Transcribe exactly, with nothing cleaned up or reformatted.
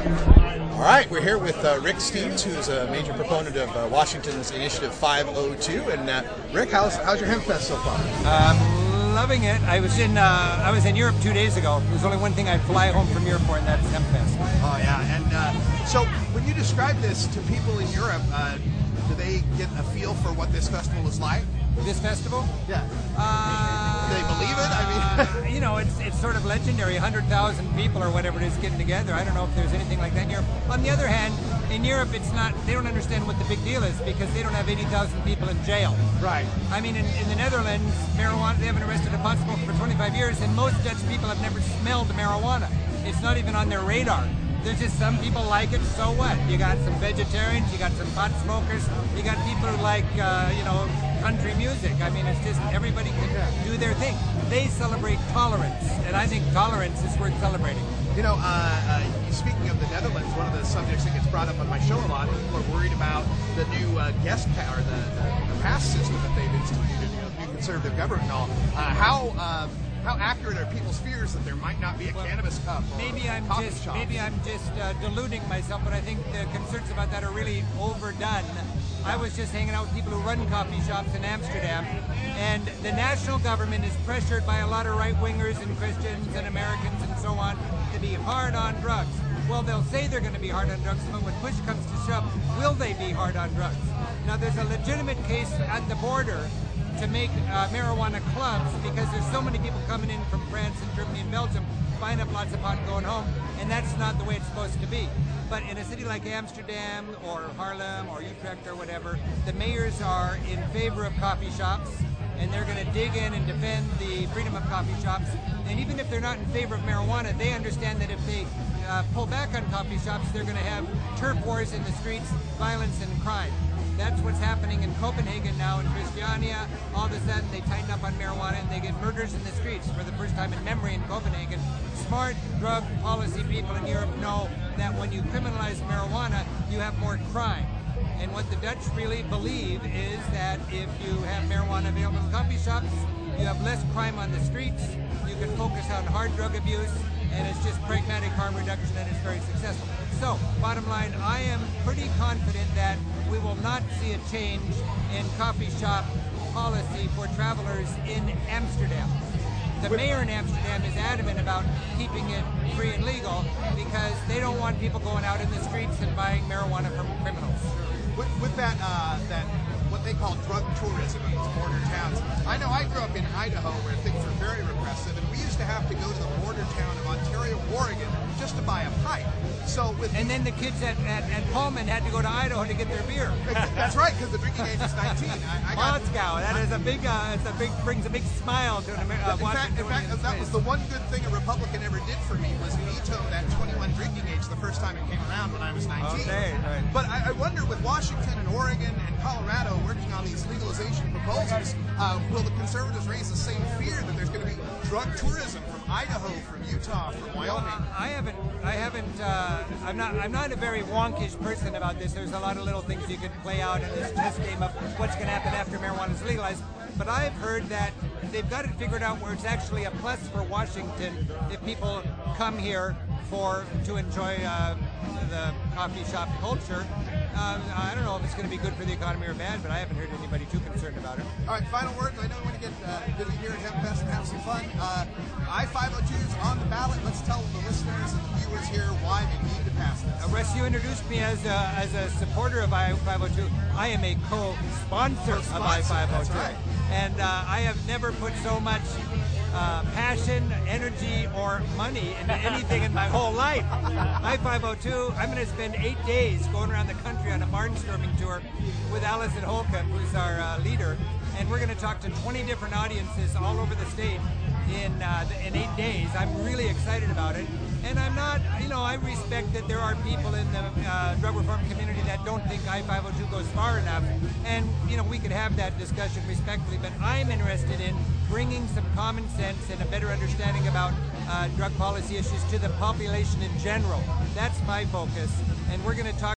All right, we're here with uh, Rick Steves, who's a major proponent of uh, Washington's Initiative five oh two. And uh, Rick, how's how's your Hempfest so far? Um, loving it. I was in uh, I was in Europe two days ago. There's only one thing I fly home from Europe for, and that's Hempfest. Oh yeah, and uh, so when you describe this to people in Europe, uh, do they get a feel for what this festival is like? This festival? Yeah. Uh, Do they believe it? I mean, you know, it's it's sort of legendary. one hundred thousand people or whatever it is getting together. I don't know if there's anything like that in Europe. On the other hand, in Europe, it's not. They don't understand what the big deal is because they don't have eighty thousand people in jail. Right. I mean, in, in the Netherlands, marijuana. They haven't arrested a pot smoker for twenty-five years, and most Dutch people have never smelled marijuana. It's not even on their radar. There's just some people like it, so what? You got some vegetarians, you got some pot smokers, you got people who like, uh, you know, country music. I mean, it's just everybody can do their thing. They celebrate tolerance, and I think tolerance is worth celebrating. You know, uh, uh, speaking of the Netherlands, one of the subjects that gets brought up on my show a lot, people are worried about the new uh, guest pa- or the, the, the pass system that they've instituted, you know, the new conservative government and all. Uh, how uh, how accurate are people's fears that there might not be a well, cannabis cup or maybe I'm coffee just shops? Maybe I'm just uh, deluding myself, but I think the concerns about that are really overdone. I was just hanging out with people who run coffee shops in Amsterdam, and the national government is pressured by a lot of right-wingers and Christians and Americans and so on to be hard on drugs. Well, they'll say they're going to be hard on drugs, but when push comes to shove, will they be hard on drugs? Now, there's a legitimate case at the border to make uh, marijuana clubs because there's so many people coming in from France and Germany and Belgium, buying up lots of pot and going home, and that's not the way it's supposed to be. But in a city like Amsterdam or Haarlem or Utrecht or whatever, the mayors are in favor of coffee shops, and they're going to dig in and defend the freedom of coffee shops. And even if they're not in favor of marijuana, they understand that if they uh, pull back on coffee shops, they're going to have turf wars in the streets, violence and crime. That's what's happening in Copenhagen now, in Christiania. All of a sudden, they tighten up on marijuana and they get murders in the streets for the first time in memory in Copenhagen. Smart drug policy people in Europe know that when you criminalize marijuana, you have more crime. And what the Dutch really believe is that if you have marijuana available in coffee shops, you have less crime on the streets, you can focus on hard drug abuse, and it's just pragmatic harm reduction, and it's very successful. So, bottom line, I am pretty confident that we will not see a change in coffee shop policy for travelers in Amsterdam. The mayor in Amsterdam is adamant about keeping it free and legal because they don't want people going out in the streets and buying marijuana from criminals. With, with that, uh, that what they call drug tourism in these border towns, I know I grew up in Idaho where things were very repressive, and we used to have to go to the border town of Ontario, Oregon, just to buy a pipe. So with and then the kids at, at, at Pullman had to go to Idaho to get their beer. That's right, because the drinking age is nineteen. I, I got, Moscow. That is a big. Uh, it's a big. Brings a big smile to an American. Uh, in fact, in fact that was the one good thing a Republican ever did for me was veto that twenty-one drinking age the first time it came around when I was nineteen. Okay, right. But I, I wonder, with Washington and Oregon and Colorado working on these legalization proposals, uh, will the conservatives raise the same fear that there's going to be drug tourism from Idaho, from Utah, from Wyoming? Well, I haven't. I haven't. Uh, I'm not. I'm not a very wonkish person about this. There's a lot of little things you could play out in this chess game of what's going to happen after marijuana is legalized. But I've heard that they've got it figured out where it's actually a plus for Washington if people come here for to enjoy uh, the coffee shop culture. Um, I don't know if it's going to be good for the economy or bad, but I haven't heard anybody too concerned about it. All right, final words. I know we want to get uh, busy here at Hempfest and have some fun. Uh, I five oh two is on the ballot. Let's tell the listeners and the viewers here why they need to pass this. Uh, Russ, you introduced me as a, as a supporter of I five oh two. I am a co-sponsor of I five oh two. That's right. And uh, I have never put so much uh, passion, energy, or money into anything in my whole life. I five oh two, I'm going to spend eight days going around the country on a barnstorming tour with Alison Holcomb, who's our uh, leader, and we're going to talk to twenty different audiences all over the state in uh, in eight days. I'm really excited about it. And I'm not, you know, I respect that there are people in the uh, drug reform community that don't think I five oh two goes far enough. And, you know, we could have that discussion respectfully, but I'm interested in bringing some common sense and a better understanding about uh, drug policy issues to the population in general. That's my focus. And we're going to talk